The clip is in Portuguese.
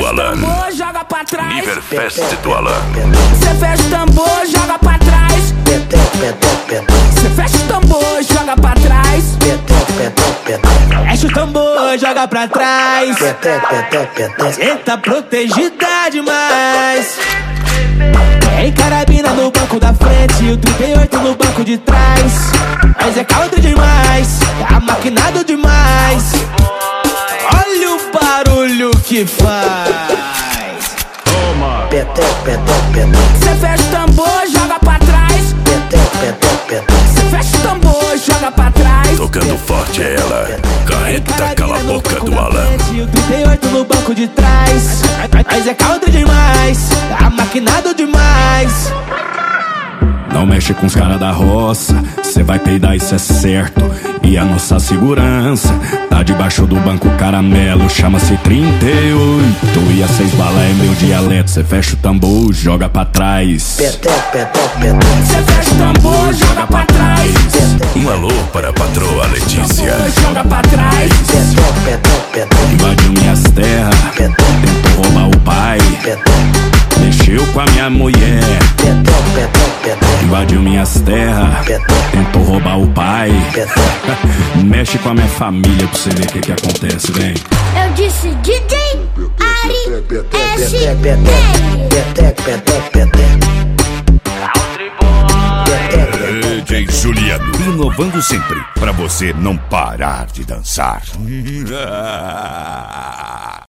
Alan. Joga pra trás. Niverfest do Alan. Cê fecha o tambor, joga pra trás. Cê fecha o tambor, joga pra trás. Fecha o tambor, joga pra trás. Cê tá protegida demais. Tem carabina no banco da frente e o 38 no banco de trás. Mas é caldo demais, tá maquinado demais. Olha o barulho que faz. Toma. Cê fecha o tambor, joga pra trás. Cê fecha o tambor, joga pra trás. Tocando forte é ela. Carreta cala a boca do Alan. E o 38 no banco de trás. Mas é caldo demais, tá maquinado demais. Não mexe com os caras da roça, cê vai peidar, isso é certo. E a nossa segurança tá debaixo do banco caramelo, chama-se 38. E a 6 bala é meu dialeto, cê fecha o tambor, joga pra trás. Cê fecha o tambor, joga pra trás. Um alô para a patroa Letícia. Joga pra trás. Invadiu minhas terras, tentou roubar o pai, mexeu com a minha mulher. Invadiu minhas terras, tentou roubar o pai. Mexe com a minha família pra você ver o que acontece, vem. Eu disse DJ Ari DJ Juliano. Inovando sempre, pra você não parar de dançar.